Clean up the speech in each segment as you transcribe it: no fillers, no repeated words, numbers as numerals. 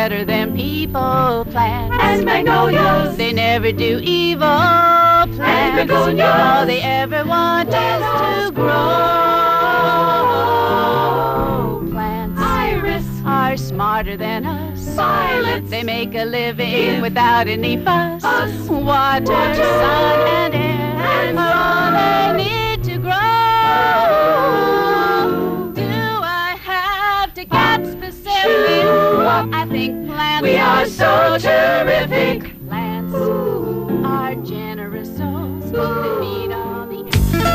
better than people. Plants and magnolias, they never do evil. Plants, and begonias, all they ever want is to grow. Plants, iris, are smarter than us. violets, They make a living without any fuss. Water, water, sun, and air and are all they need to grow. Do I have to get specific? I think plants we are so terrific. Plants are generous souls that feed all the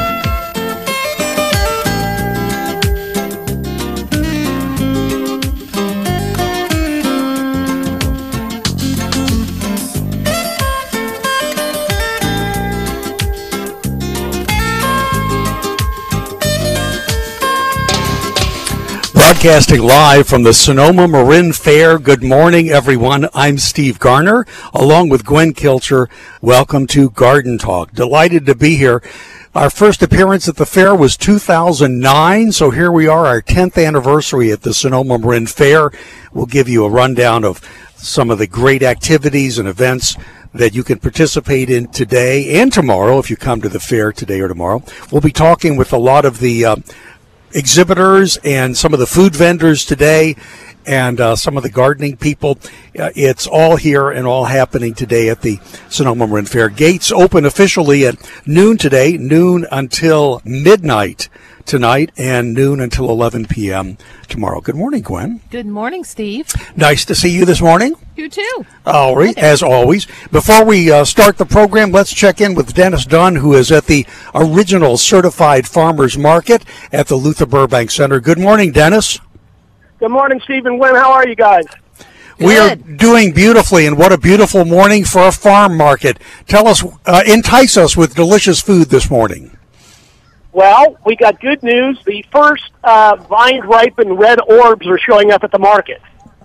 Broadcasting live from the Sonoma Marin Fair. Good morning, everyone. I'm Steve Garner, along with Gwen Kilcher. Welcome to Garden Talk. Delighted to be here. Our first appearance at the fair was 2009, so here we are, our 10th anniversary at the Sonoma Marin Fair. We'll give you a rundown of some of the great activities and events that you can participate in today and tomorrow if you come to the fair today or tomorrow. We'll be talking with a lot of the exhibitors and some of the food vendors today and some of the gardening people. It's all here and all happening today at the Sonoma Marin Fair. Gates open officially at noon today, noon until midnight tonight, and noon until 11 p.m. tomorrow. Good morning, Gwen. Good morning, Steve. Nice to see you this morning. You too. All right, as always. Before we start the program, let's check in with Dennis Dunn, who is at the original Certified Farmers Market at the Luther Burbank Center. Good morning, Dennis. Good morning, Steve and Gwen. How are you guys? We are doing beautifully, and what a beautiful morning for a farm market. Tell us, entice us with delicious food this morning. Well, we got good news. The first vine-ripened red orbs are showing up at the market.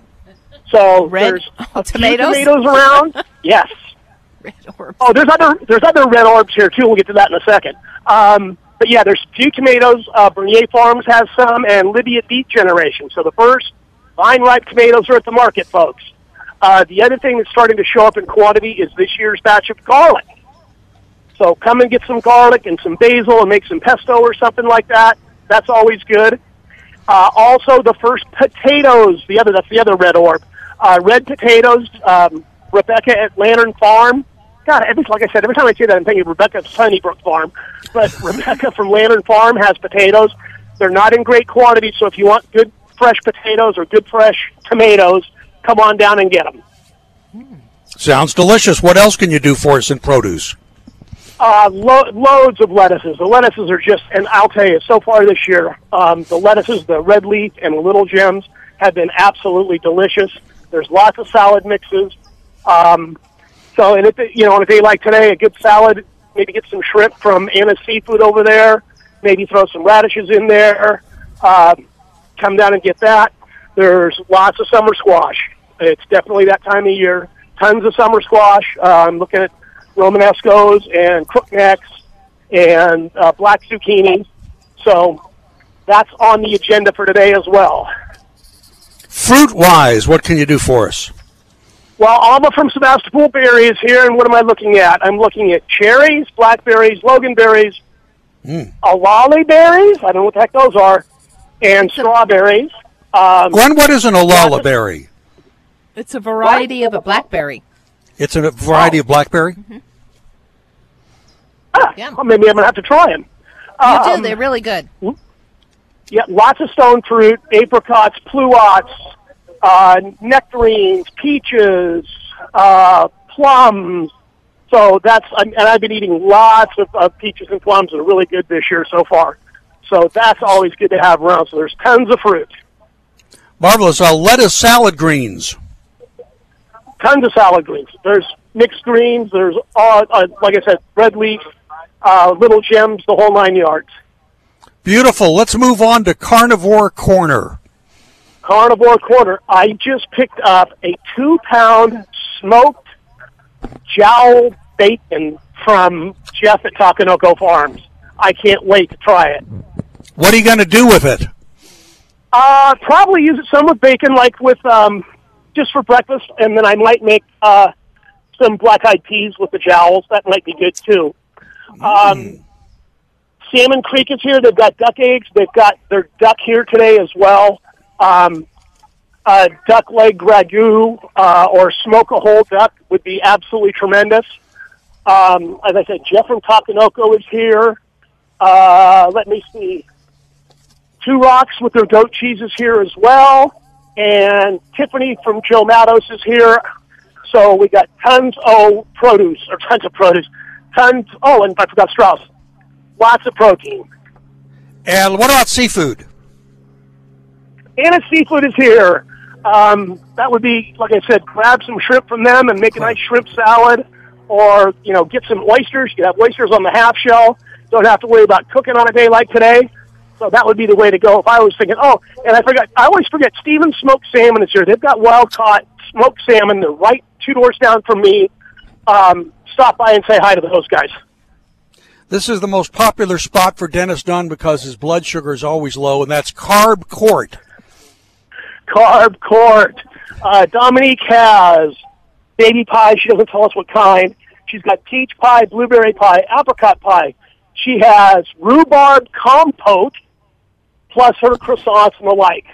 So there's a few tomatoes around. Yes. Red orbs. Oh, there's other red orbs here too. We'll get to that in a second. But yeah, there's a few tomatoes. Bernier Farms has some, and Libya Beet Generation. So the first vine-ripe tomatoes are at the market, folks. The other thing that's starting to show up in quantity is this year's batch of garlic. So come and get some garlic and some basil and make some pesto or something like that. That's always good. Also, the first potatoes. That's the other red orb. Red potatoes. Rebecca at Lantern Farm. God, like I said, every time I say that, I'm thinking Rebecca at Sunnybrook Farm. But Rebecca from Lantern Farm has potatoes. They're not in great quantity, so if you want good fresh potatoes or good fresh tomatoes, come on down and get them. Sounds delicious. What else can you do for us in produce? Loads of lettuces. The lettuces are just, and I'll tell you, so far this year, the lettuces, the red leaf and the little gems, have been absolutely delicious. There's lots of salad mixes. So, and if on a day like today, a good salad, maybe get some shrimp from Anna's Seafood over there. Maybe throw some radishes in there. Come down and get that. There's lots of summer squash. It's definitely that time of year. Tons of summer squash. I'm looking at Romanescos and crooknecks and black zucchini. So that's on the agenda for today as well. Fruit-wise, what can you do for us? Well, Alma from Sebastopol Berry is here, and what am I looking at? I'm looking at cherries, blackberries, loganberries, alali berries, I don't know what the heck those are, and strawberries. Gwen, what is an alala berry? It's a variety of a blackberry. It's a variety of blackberry? Mm-hmm. Yeah. Well, maybe I'm going to have to try them. You do. They're really good. Yeah, lots of stone fruit, apricots, pluots, nectarines, peaches, plums. So and I've been eating lots of peaches and plums that are really good this year so far. So that's always good to have around. So there's tons of fruit. Marvelous. Lettuce, salad greens. Tons of salad greens. There's mixed greens. There's, like I said, red leaf, little gems, the whole 9 yards. Beautiful. Let's move on to Carnivore Corner. Carnivore Corner. I just picked up a 2-pound smoked jowl bacon from Jeff at Takanoko Farms. I can't wait to try it. What are you going to do with it? Probably use it some with bacon, like with just for breakfast, and then I might make some black-eyed peas with the jowls. That might be good, too. Salmon Creek is here. They've got duck eggs. They've got their duck here today as well. Duck leg ragu or smoke a whole duck would be absolutely tremendous. As I said, Jeff from Takanoko is here. Let me see. Two Rocks with their goat cheese is here as well. And Tiffany from Joe Matos is here. So we got tons of produce. And I forgot Strauss. Lots of protein. And what about seafood? Anna Seafood is here. That would be, like I said, grab some shrimp from them and make a nice shrimp salad. Or, get some oysters. You have oysters on the half shell. Don't have to worry about cooking on a day like today. So that would be the way to go if I was thinking, and I always forget, Stevens Smoked Salmon is here. They've got wild-caught smoked salmon. They're right 2 doors down from me. Stop by and say hi to those guys. This is the most popular spot for Dennis Dunn because his blood sugar is always low, and that's Carb Court. Carb Court. Dominique has baby pie. She doesn't tell us what kind. She's got peach pie, blueberry pie, apricot pie. She has rhubarb compote, plus her croissants and the like.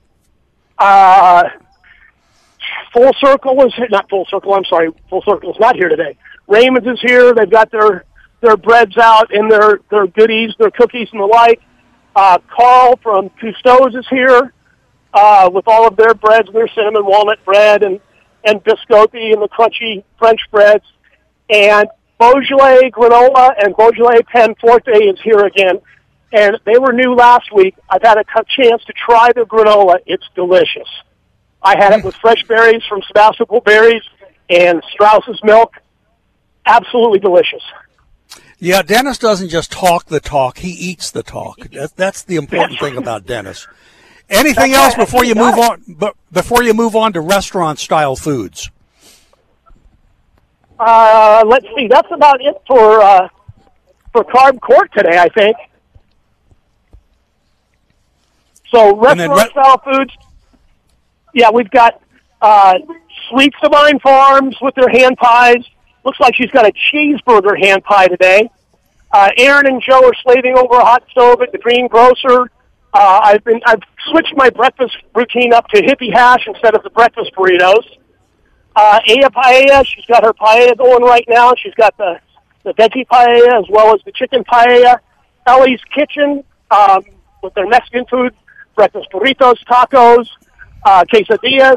Full Circle is here. Not Full Circle, I'm sorry. Full Circle is not here today. Raymond's is here. They've got their breads out and their goodies, their cookies and the like. Carl from Cousteau's is here with all of their breads, their cinnamon walnut bread and biscotti and the crunchy French breads. And Beaujolais granola and Beaujolais Pen Forte is here again. And they were new last week. I've had a chance to try the granola. It's delicious. I had it with fresh berries from Sebastopol Berries and Strauss's milk. Absolutely delicious. Yeah, Dennis doesn't just talk the talk; he eats the talk. That's the important thing about Dennis. Anything else before you move on? Before you move on to restaurant-style foods. Let's see. That's about it for Carb Court today, I think. So restaurant-style foods. Yeah, we've got Sweet Divine Farms with their hand pies. Looks like she's got a cheeseburger hand pie today. Aaron and Joe are slaving over a hot stove at the Green Grocer. I've switched my breakfast routine up to hippie hash instead of the breakfast burritos. Aya Paella, she's got her paella going right now. She's got the veggie paella as well as the chicken paella. Ellie's Kitchen with their Mexican food, breakfast burritos, tacos, quesadillas,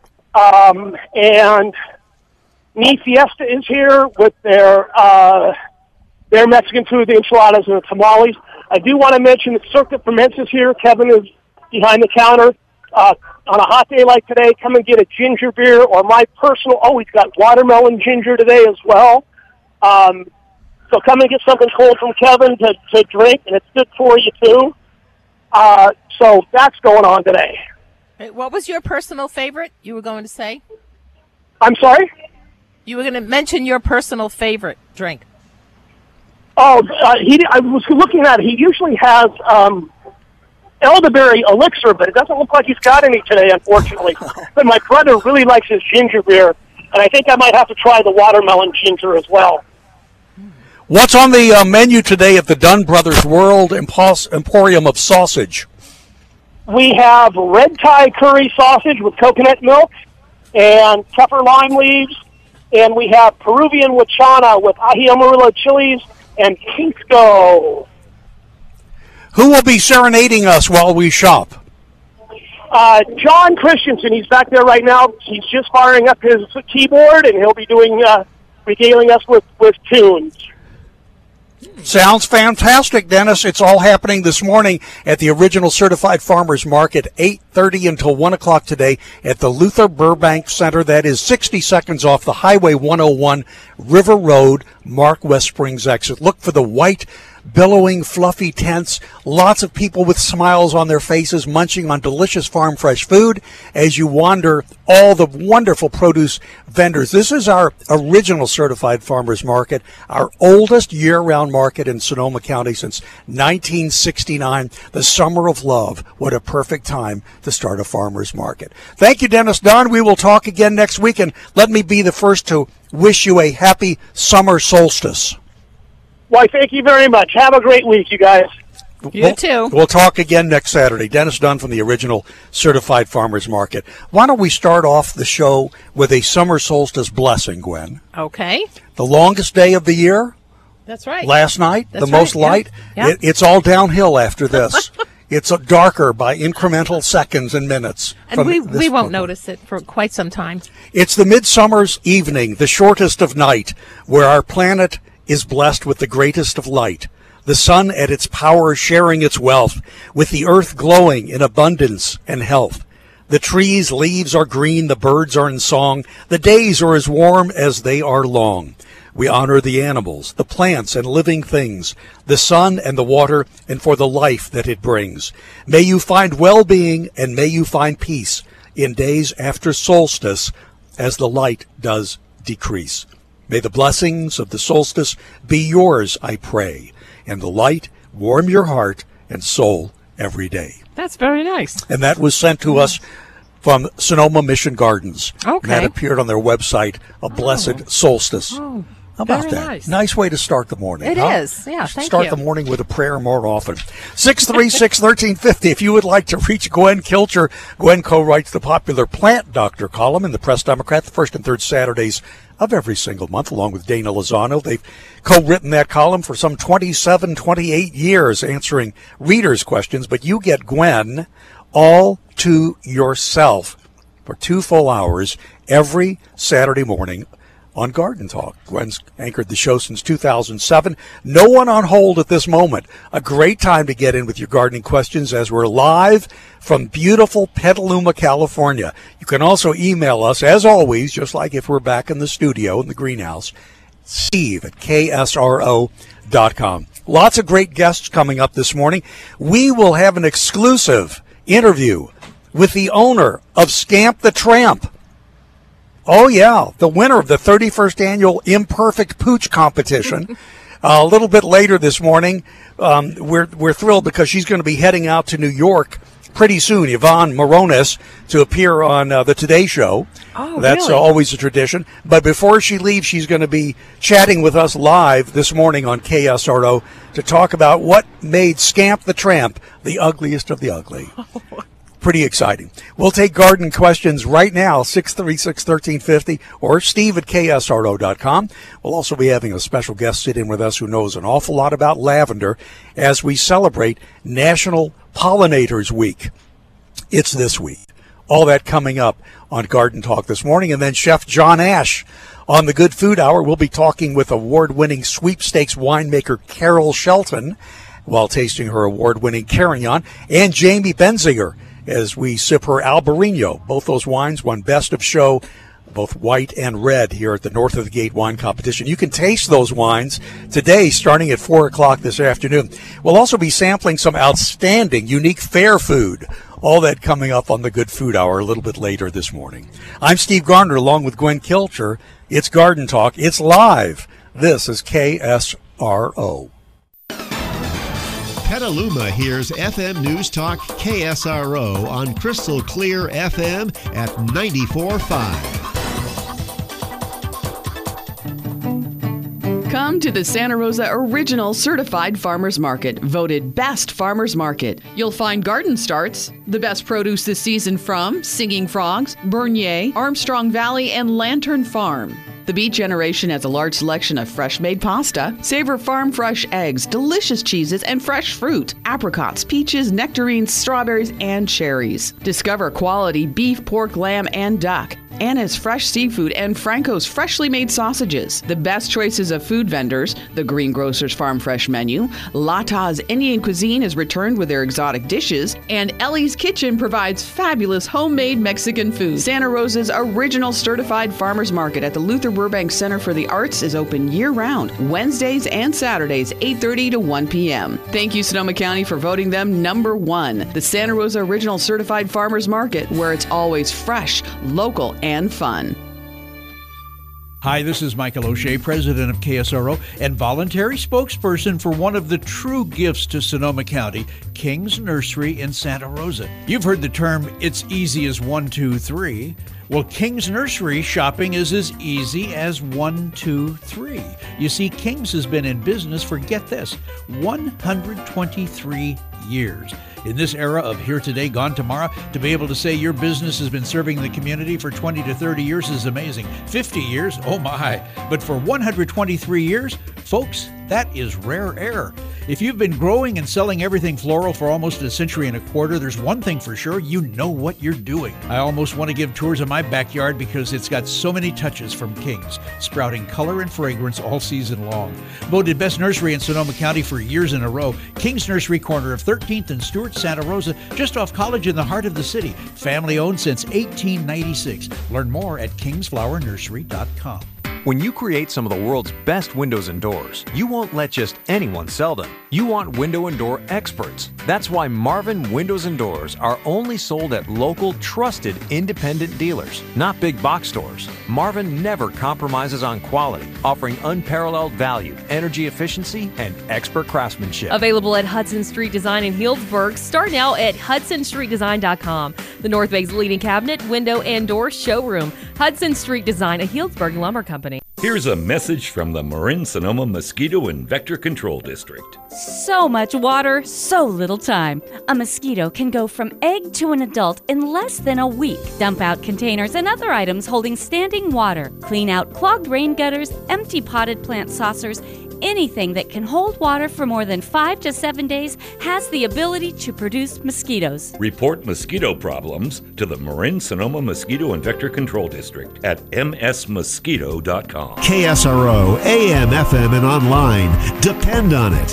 and Mi Fiesta is here with their Mexican food, the enchiladas and the tamales. I do want to mention that Circuit Ferments is here. Kevin is behind the counter. On a hot day like today, come and get a ginger beer or my personal, he's got watermelon ginger today as well. So come and get something cold from Kevin to drink, and it's good for you too. So that's going on today. What was your personal favorite you were going to say? I'm sorry? You were going to mention your personal favorite drink. I was looking at it. He usually has elderberry elixir, but it doesn't look like he's got any today, unfortunately. But my brother really likes his ginger beer, and I think I might have to try the watermelon ginger as well. What's on the menu today at the Dunn Brothers World Emporium of Sausage? We have red Thai curry sausage with coconut milk and pepper lime leaves, and we have Peruvian huachana with ají amarillo chilies and pisco. Who will be serenading us while we shop? John Christensen. He's back there right now. He's just firing up his keyboard, and he'll be doing regaling us with tunes. Sounds fantastic, Dennis. It's all happening this morning at the Original Certified Farmers Market, 8:30 until 1 o'clock today at the Luther Burbank Center. That is 60 seconds off the Highway 101 River Road, Mark West Springs exit. Look for the white billowing, fluffy tents, lots of people with smiles on their faces munching on delicious farm fresh food as you wander all the wonderful produce vendors. This is our original certified farmers market, our oldest year-round market in Sonoma County since 1969, the summer of love. What a perfect time to start a farmers market. Thank you, Dennis Don. We will talk again next week, and let me be the first to wish you a happy summer solstice. Why, thank you very much. Have a great week, you guys. You too. We'll talk again next Saturday. Dennis Dunn from the original Certified Farmers Market. Why don't we start off the show with a summer solstice blessing, Gwen? Okay. The longest day of the year? That's right. Last night, That's the most right. light? Yeah. It's all downhill after this. It's darker by incremental seconds and minutes. And we won't notice it for quite some time. It's the midsummer's evening, the shortest of night, where our planet is blessed with the greatest of light. The sun at its power sharing its wealth, with the earth glowing in abundance and health. The trees' leaves are green, the birds are in song, the days are as warm as they are long. We honor the animals, the plants and living things, the sun and the water, and for the life that it brings. May you find well-being and may you find peace in days after solstice as the light does decrease. May the blessings of the solstice be yours, I pray, and the light warm your heart and soul every day. That's very nice. And that was sent to us from Sonoma Mission Gardens. Okay. And that appeared on their website, A Blessed Solstice. Oh, How about very that? nice. Way to start the morning. It huh? is. Yeah, thank Start you. the morning with a prayer more often. 636-1350. If you would like to reach Gwen Kilcher, Gwen co-writes the popular Plant Doctor column in the Press Democrat the first and third Saturdays of every single month, along with Dana Lozano. They've co-written that column for some 27, 28 years, answering readers' questions. But you get Gwen all to yourself for 2 full hours every Saturday morning on Garden Talk. Gwen's anchored the show since 2007. No one on hold at this moment. A great time to get in with your gardening questions as we're live from beautiful Petaluma, California. You can also email us, as always, just like if we're back in the studio in the greenhouse, steve@ksro.com. Lots of great guests coming up this morning. We will have an exclusive interview with the owner of Scamp the Tramp. Oh, yeah, the winner of the 31st Annual Imperfect Pooch Competition. A little bit later this morning, we're thrilled because she's going to be heading out to New York pretty soon, Yvonne Moronis, to appear on the Today Show. Oh, That's really? always a tradition. But before she leaves, she's going to be chatting with us live this morning on KSRO to talk about what made Scamp the Tramp the ugliest of the ugly. Pretty exciting. We'll take garden questions right now, 636-1350 or steve@ksro.com. We'll also be having a special guest sit in with us who knows an awful lot about lavender as we celebrate National Pollinators Week. It's this week. All that coming up on Garden Talk this morning. And then Chef John Ash on the Good Food Hour. We'll be talking with award-winning sweepstakes winemaker Carol Shelton while tasting her award-winning Carignan, and Jamie Benziger as we sip her Albarino. Both those wines won Best of Show, both white and red, here at the North of the Gate Wine Competition. You can taste those wines today starting at 4 o'clock this afternoon. We'll also be sampling some outstanding, unique fair food. All that coming up on the Good Food Hour a little bit later this morning. I'm Steve Garner along with Gwen Kilcher. It's Garden Talk. It's live. This is KSRO. Petaluma hears FM News Talk KSRO on Crystal Clear FM at 94.5. Come to the Santa Rosa Original Certified Farmers Market, voted Best Farmers Market. You'll find garden starts, the best produce this season from Singing Frogs, Bernier, Armstrong Valley, and Lantern Farm. The Beet Generation has a large selection of fresh-made pasta, Savor Farm fresh eggs, delicious cheeses, and fresh fruit, apricots, peaches, nectarines, strawberries, and cherries. Discover quality beef, pork, lamb, and duck. Anna's Fresh Seafood, and Franco's Freshly Made Sausages. The best choices of food vendors, the Greengrocer's Farm Fresh menu, Lata's Indian Cuisine is returned with their exotic dishes, and Ellie's Kitchen provides fabulous homemade Mexican food. Santa Rosa's original certified farmers market at the Luther Burbank Center for the Arts is open year-round, Wednesdays and Saturdays, 8:30 to 1 p.m. Thank you, Sonoma County, for voting them number 1. The Santa Rosa Original Certified Farmers Market, where it's always fresh, local, and fun. Hi, this is Michael O'Shea, president of KSRO and voluntary spokesperson for one of the true gifts to Sonoma County, King's Nursery in Santa Rosa. You've heard the term, it's easy as 1, 2, 3. Well, King's Nursery shopping is as easy as 1, 2, 3. You see, King's has been in business for, get this, 123 years. In this era of here today, gone tomorrow, to be able to say your business has been serving the community for 20 to 30 years is amazing. 50 years, oh my. But for 123 years, folks, that is rare air. If you've been growing and selling everything floral for almost a century and a quarter, there's one thing for sure, you know what you're doing. I almost want to give tours of my backyard because it's got so many touches from King's, sprouting color and fragrance all season long. Voted best nursery in Sonoma County for years in a row, King's Nursery, corner of 13th and Stewart, Santa Rosa, just off College in the heart of the city. Family owned since 1896. Learn more at kingsflowernursery.com. When you create some of the world's best windows and doors, you won't let just anyone sell them. You want window and door experts. That's why Marvin Windows and Doors are only sold at local, trusted, independent dealers, not big box stores. Marvin never compromises on quality, offering unparalleled value, energy efficiency, and expert craftsmanship. Available at Hudson Street Design in Healdsburg. Start now at hudsonstreetdesign.com. The North Bay's leading cabinet, window, and door showroom. Hudson Street Design, a Healdsburg lumber company. Here's a message from the Marin-Sonoma Mosquito and Vector Control District. So much water, so little time. A mosquito can go from egg to an adult in less than a week. Dump out containers and other items holding standing water. Clean out clogged rain gutters, empty potted plant saucers. Anything that can hold water for more than 5 to 7 days has the ability to produce mosquitoes. Report mosquito problems to the Marin-Sonoma Mosquito and Vector Control District at msmosquito.com. KSRO, AM, FM, and online. Depend on it.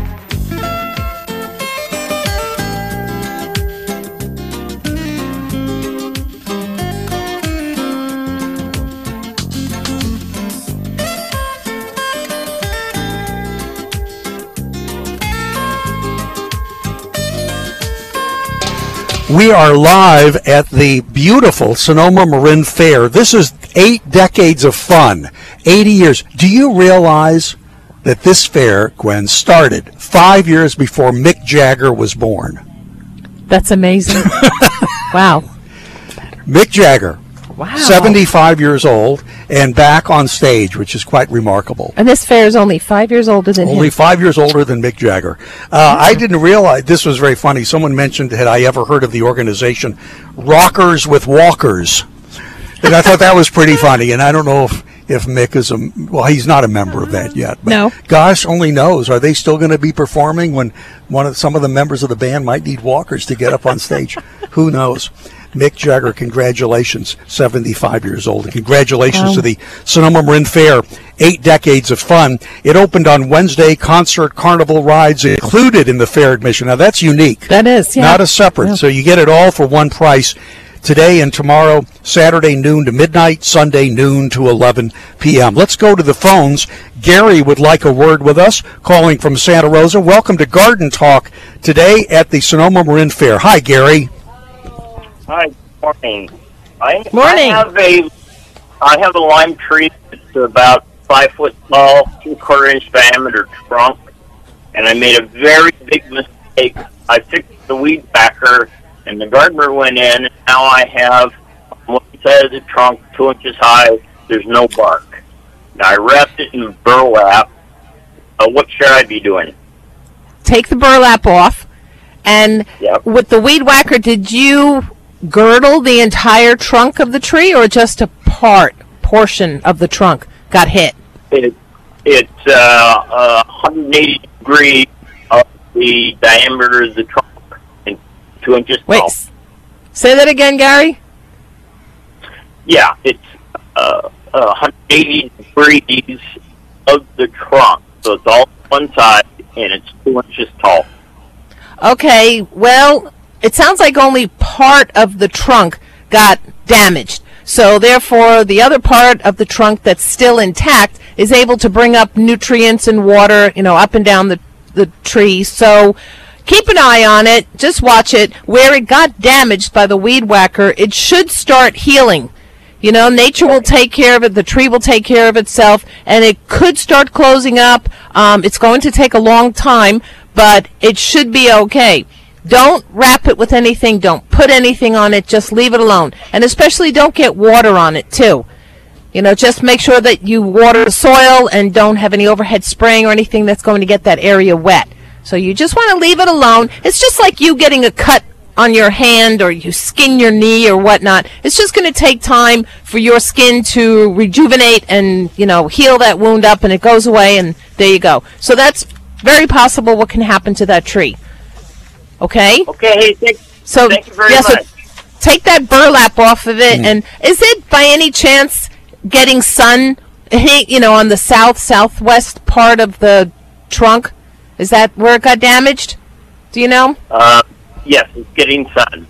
We are live at the beautiful Sonoma Marin Fair. This is 8 decades of fun, 80 years. Do you realize that this fair, Gwen, started 5 years before Mick Jagger was born? That's amazing. Wow. Mick Jagger, wow. 75 years old, and back on stage, which is quite remarkable. And this fair is only 5 years older than him. Only 5 years older than Mick Jagger. I didn't realize, this was very funny, someone mentioned, had I ever heard of the organization Rockers with Walkers? And I thought that was pretty funny, and I don't know if Mick is he's not a member of that yet. But no. Gosh only knows, are they still going to be performing when some of the members of the band might need walkers to get up on stage? Who knows? Mick Jagger, congratulations, 75 years old. And congratulations to the Sonoma Marin Fair, 8 decades of fun. It opened on Wednesday, concert, carnival rides included in the fair admission. Now, that's unique. That is, yeah. Not a separate. Yeah. So you get it all for one price. Today and tomorrow, Saturday noon to midnight, Sunday noon to 11 p.m. Let's go to the phones. Gary would like a word with us, calling from Santa Rosa. Welcome to Garden Talk today at the Sonoma Marin Fair. Hi, Gary. Hi, morning. Morning. I have a lime tree that's about 5 foot tall, 3/4 inch diameter trunk, and I made a very big mistake. I fixed the weed whacker, and the gardener went in, and now I have on one side of the trunk 2 inches high. There's no bark. Now I wrapped it in burlap. What should I be doing? Take the burlap off, and with the weed whacker, did you girdle the entire trunk of the tree, or just a portion of the trunk got hit? It's 180 degrees of the diameter of the trunk and 2 inches tall. Wait, say that again, Gary. Yeah, it's 180 degrees of the trunk, so it's all one side, and it's 2 inches tall. Okay, well, it sounds like only part of the trunk got damaged. So therefore, the other part of the trunk that's still intact is able to bring up nutrients and water, up and down the tree. So keep an eye on it. Just watch it. Where it got damaged by the weed whacker, it should start healing. Nature will take care of it. The tree will take care of itself, and it could start closing up. It's going to take a long time, but it should be okay. Don't wrap it with anything. Don't put anything on it. Just leave it alone. And especially don't get water on it, too. Just make sure that you water the soil and don't have any overhead spraying or anything that's going to get that area wet. So you just want to leave it alone. It's just like you getting a cut on your hand or you skin your knee or whatnot. It's just going to take time for your skin to rejuvenate and, heal that wound up, and it goes away, and there you go. So that's very possible what can happen to that tree. Okay? Okay, thank you very much. So take that burlap off of it, and is it by any chance getting sun, on the southwest part of the trunk? Is that where it got damaged? Do you know? Yes, it's getting sun.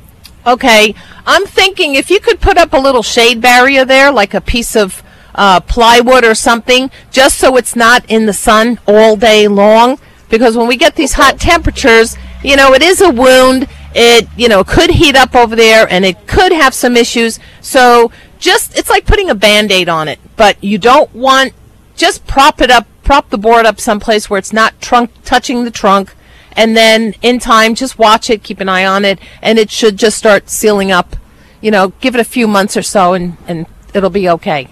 Okay, I'm thinking if you could put up a little shade barrier there, like a piece of plywood or something, just so it's not in the sun all day long, because when we get these hot temperatures, it is a wound. It, could heat up over there, and it could have some issues. So it's like putting a Band-Aid on it, but you don't want, just prop the board up someplace where it's not touching the trunk, and then in time, just watch it, keep an eye on it, and it should just start sealing up. Give it a few months or so, and it'll be okay.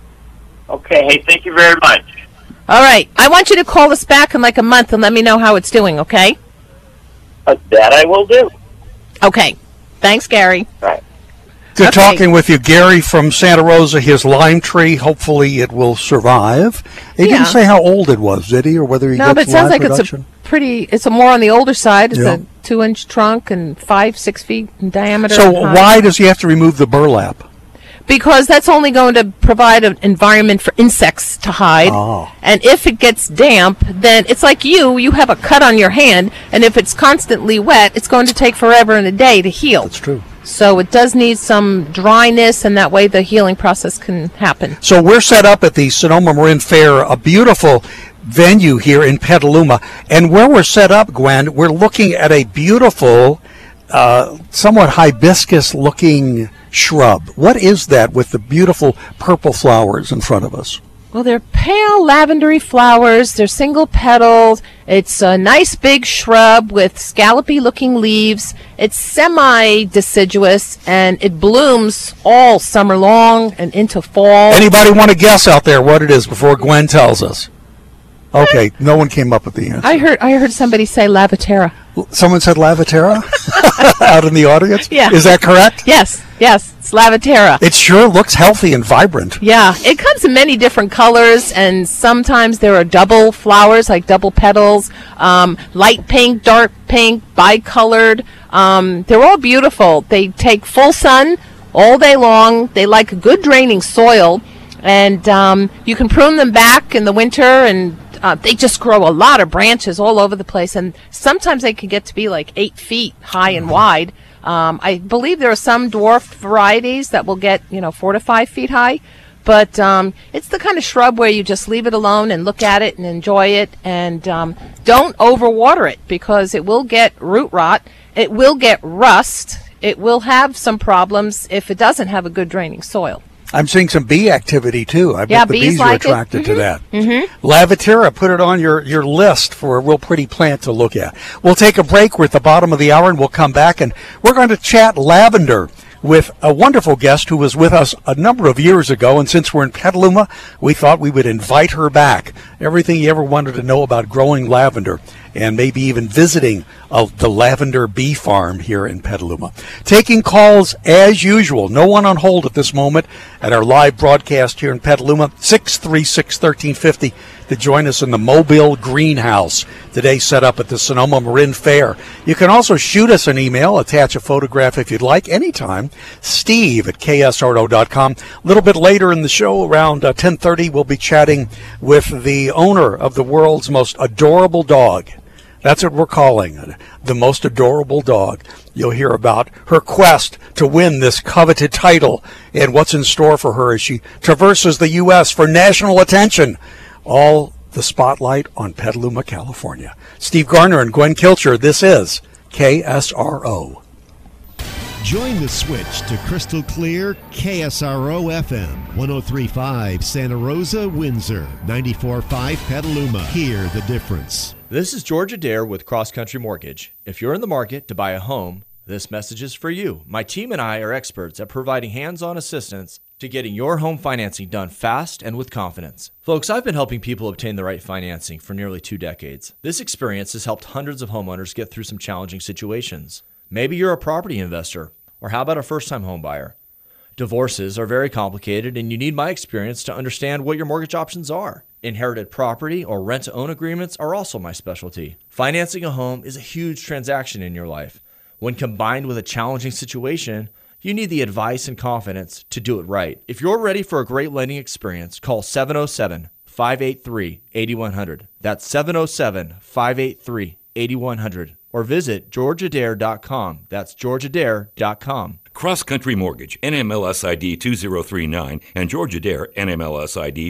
Okay, hey, thank you very much. All right, I want you to call us back in like a month and let me know how it's doing, okay? That I will do. Okay. Thanks, Gary. Right. Good talking with you, Gary from Santa Rosa. His lime tree, hopefully it will survive. He didn't say how old it was, did he? Or whether he No, but it sounds like it's a more on the older side. It's a 2-inch trunk and 5-6 feet in diameter. So why does he have to remove the burlap? Because that's only going to provide an environment for insects to hide. Oh. And if it gets damp, then it's like you have a cut on your hand, and if it's constantly wet, it's going to take forever and a day to heal. That's true. So it does need some dryness, and that way the healing process can happen. So we're set up at the Sonoma Marin Fair, a beautiful venue here in Petaluma. And where we're set up, Gwen, we're looking at a beautiful, somewhat hibiscus-looking shrub. What is that with the beautiful purple flowers in front of us? Well, they're pale lavendery flowers. They're single petaled. It's a nice big shrub with scallopy looking leaves. It's semi-deciduous, and it blooms all summer long and into fall. Anybody want to guess out there what it is before Gwen tells us? Okay, no one came up with the answer. I heard somebody say Lavatera. Someone said Lavatera out in the audience? Yeah. Is that correct? Yes, it's Lavatera. It sure looks healthy and vibrant. Yeah, it comes in many different colors, and sometimes there are double flowers, like double petals, light pink, dark pink, bicolored. They're all beautiful. They take full sun all day long. They like a good draining soil, and you can prune them back in the winter, and they just grow a lot of branches all over the place, and sometimes they can get to be like 8 feet high and wide. I believe there are some dwarfed varieties that will get 4 to 5 feet high, but it's the kind of shrub where you just leave it alone and look at it and enjoy it, and don't overwater it, because it will get root rot, it will get rust, it will have some problems if it doesn't have a good draining soil. I'm seeing some bee activity, too. I bet the bees are attracted to that. Mm-hmm. Lavatera, put it on your list for a real pretty plant to look at. We'll take a break. We're at the bottom of the hour, and we'll come back, and we're going to chat lavender with a wonderful guest who was with us a number of years ago, and since we're in Petaluma, we thought we would invite her back. Everything you ever wanted to know about growing lavender. and maybe even visiting the Lavender Bee Farm here in Petaluma. Taking calls as usual. No one on hold at this moment at our live broadcast here in Petaluma. 636-1350 to join us in the Mobile Greenhouse today, set up at the Sonoma Marin Fair. You can also shoot us an email, attach a photograph if you'd like, anytime. Steve@ksro.com. A little bit later in the show, around 10:30, we'll be chatting with the owner of the world's most adorable dog. That's what we're calling it, the most adorable dog. You'll hear about her quest to win this coveted title and what's in store for her as she traverses the U.S. for national attention. All the spotlight on Petaluma, California. Steve Garner and Gwen Kilcher, this is KSRO. Join the switch to crystal clear KSRO FM, 103.5 Santa Rosa, Windsor, 94.5 Petaluma. Hear the difference. This is George Adair with Cross Country Mortgage. If you're in the market to buy a home, this message is for you. My team and I are experts at providing hands-on assistance to getting your home financing done fast and with confidence. Folks, I've been helping people obtain the right financing for nearly 2 decades. This experience has helped hundreds of homeowners get through some challenging situations. Maybe you're a property investor, or how about a first-time home buyer? Divorces are very complicated, and you need my experience to understand what your mortgage options are. Inherited property or rent-to-own agreements are also my specialty. Financing a home is a huge transaction in your life. When combined with a challenging situation, you need the advice and confidence to do it right. If you're ready for a great lending experience, call 707-583-8100. That's 707-583-8100. Or visit georgeadair.com. That's georgeadair.com. Cross Country Mortgage, NMLS ID 2039, and George Adair, NMLS ID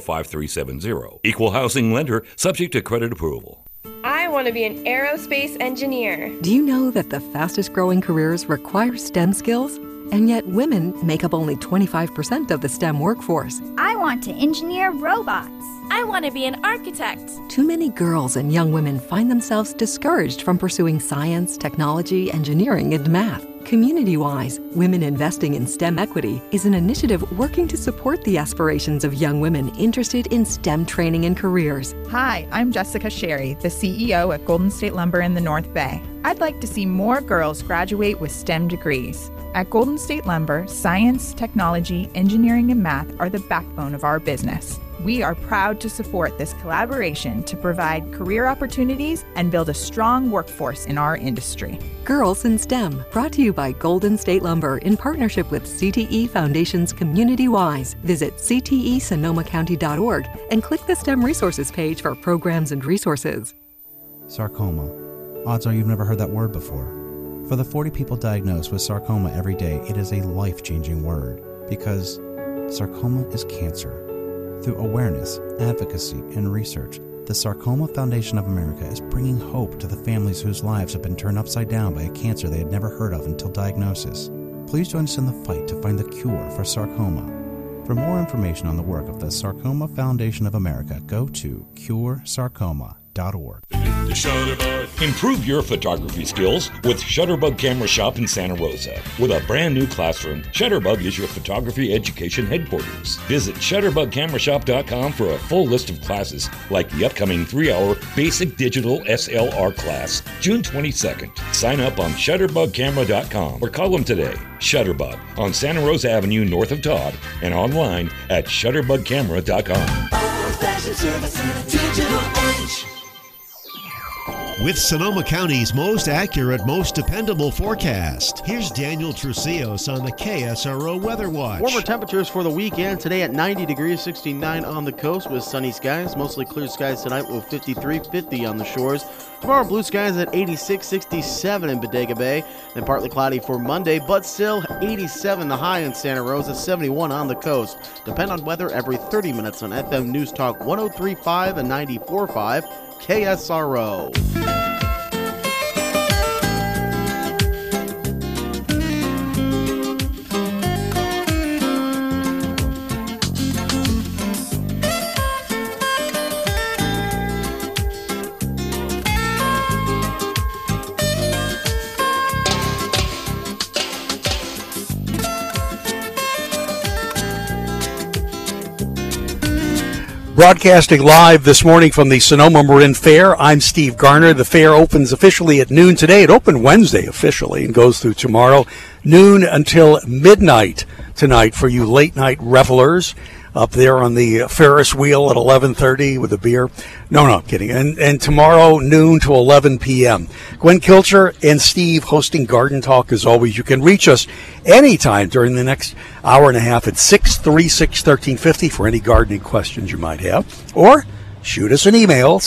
245370. Equal housing lender, subject to credit approval. I want to be an aerospace engineer. Do you know that the fastest growing careers require STEM skills? And yet women make up only 25% of the STEM workforce. I want to engineer robots. I want to be an architect. Too many girls and young women find themselves discouraged from pursuing science, technology, engineering, and math. CommunityWise, Women Investing in STEM Equity, is an initiative working to support the aspirations of young women interested in STEM training and careers. Hi, I'm Jessica Sherry, the CEO at Golden State Lumber in the North Bay. I'd like to see more girls graduate with STEM degrees. At Golden State Lumber, science, technology, engineering, and math are the backbone of our business. We are proud to support this collaboration to provide career opportunities and build a strong workforce in our industry. Girls in STEM, brought to you by Golden State Lumber in partnership with CTE Foundation's CommunityWise. Visit ctesonomacounty.org and click the STEM resources page for programs and resources. Sarcoma. Odds are you've never heard that word before. For the 40 people diagnosed with sarcoma every day, it is a life-changing word because sarcoma is cancer. Through awareness, advocacy, and research, the Sarcoma Foundation of America is bringing hope to the families whose lives have been turned upside down by a cancer they had never heard of until diagnosis. Please join us in the fight to find the cure for sarcoma. For more information on the work of the Sarcoma Foundation of America, go to curesarcoma.org. Improve your photography skills with Shutterbug Camera Shop in Santa Rosa. With a brand new classroom, Shutterbug is your photography education headquarters. Visit shutterbugcamerashop.com for a full list of classes like the upcoming 3-hour Basic Digital SLR class, June 22nd. Sign up on shutterbugcamera.com or call them today. Shutterbug on Santa Rosa Avenue north of Todd and online at shutterbugcamera.com. Old-fashioned service in a digital age. With Sonoma County's most accurate, most dependable forecast, here's Daniel Trucios on the KSRO Weather Watch. Warmer temperatures for the weekend. Today at 90 degrees, 69 on the coast with sunny skies. Mostly clear skies tonight with 53, 50 on the shores. Tomorrow, blue skies at 86, 67 in Bodega Bay. Then partly cloudy for Monday, but still 87 the high in Santa Rosa, 71 on the coast. Depend on weather every 30 minutes on FM News Talk 103.5 and 94.5. KSRO. Broadcasting live this morning from the Sonoma Marin Fair, I'm Steve Garner. The fair opens officially at noon today. It opened Wednesday officially and goes through tomorrow, noon until midnight tonight for you late-night revelers up there on the Ferris wheel at 11:30 with a beer. No, I'm kidding. And tomorrow, noon to 11 p.m. Gwen Kilcher and Steve hosting Garden Talk as always. You can reach us anytime during the next hour and a half at 636-1350 for any gardening questions you might have. Or shoot us an email,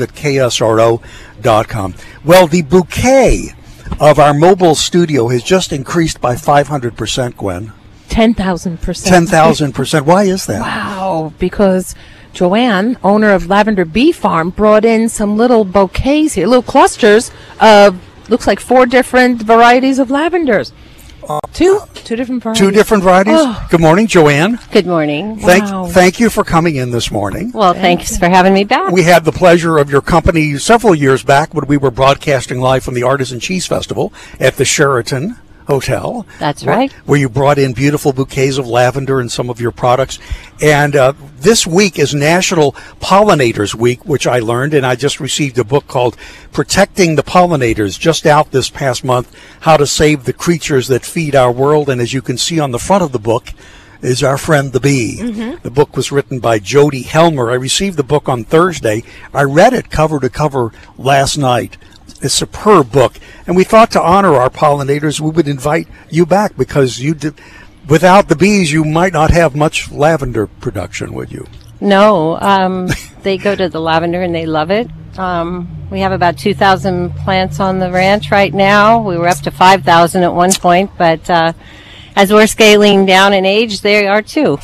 steve@ksro.com. Well, the bouquet of our mobile studio has just increased by 500%, Gwen. 10,000%. 10,000%. Why is that? Wow, because Joanne, owner of Lavender Bee Farm, brought in some little bouquets here, little clusters of, looks like 4 different varieties of lavenders. Two different varieties. 2 different varieties? Oh. Good morning, Joanne. Good morning. Thank you for coming in this morning. Well, thanks for having me back. We had the pleasure of your company several years back when we were broadcasting live from the Artisan Cheese Festival at the Sheraton Hotel. That's right. Where you brought in beautiful bouquets of lavender and some of your products. And this week is National Pollinators Week, which I learned, and I just received a book called Protecting the Pollinators, just out this past month, How to Save the Creatures That Feed Our World. And as you can see on the front of the book is our friend the bee. Mm-hmm. The book was written by Jody Helmer. I received the book on Thursday. I read it cover to cover last night. A superb book, and we thought to honor our pollinators, we would invite you back because without the bees, you might not have much lavender production, would you? No, they go to the lavender and they love it. We have about 2,000 plants on the ranch right now. We were up to 5,000 at one point, but as we're scaling down in age, they are too.